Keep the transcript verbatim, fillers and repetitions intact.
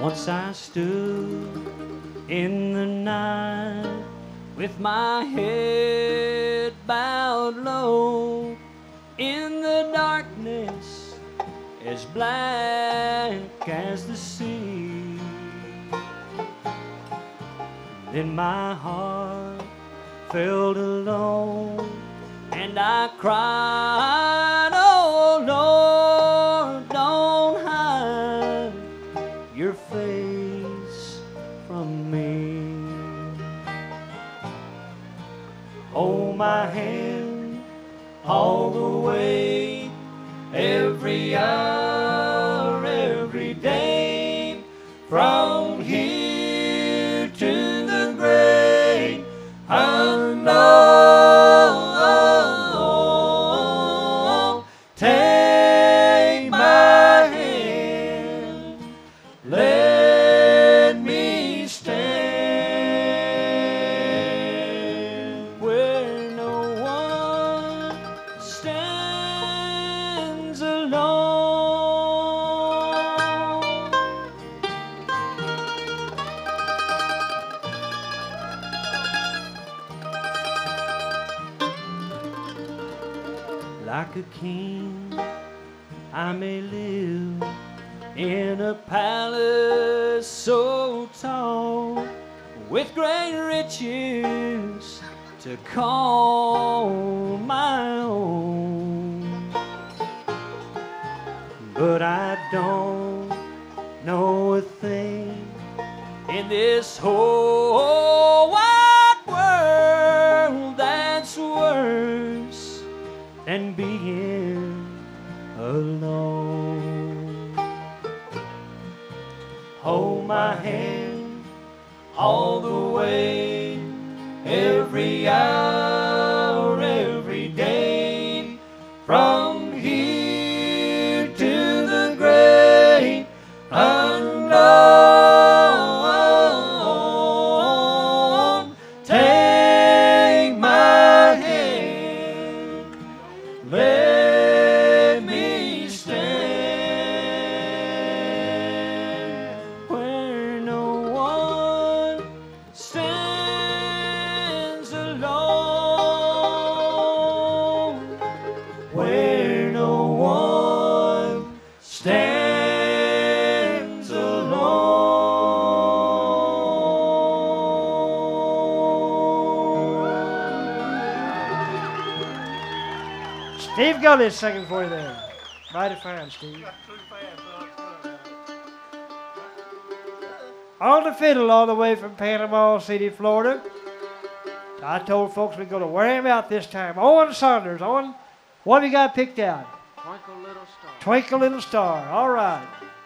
Once I stood in the night with my head bowed low in the darkness as black as the sea. Then my heart felt alone and I cried, oh Lord, don't hide your face from me. Hold my hand all the way, every hour, every day, from here to the great unknown. Take my hand, let me stand where no one stands alone. Like a king, I may live in a palace so tall, with great riches to call my own. But I don't know a thing in this whole wide world that's worse than being alone. Hold my hand all the way, every hour, every day, from here to the great unknown. Take my hand, let me stand where no one stands alone, where no one stands alone. Steve Gully singing for you there. Mighty fine, Steve. On the fiddle all the way from Panama City, Florida. I told folks we're going to wear him out this time. Owen Saunders. Owen, what have you got picked out? Twinkle Little Star. Twinkle Little Star. All right.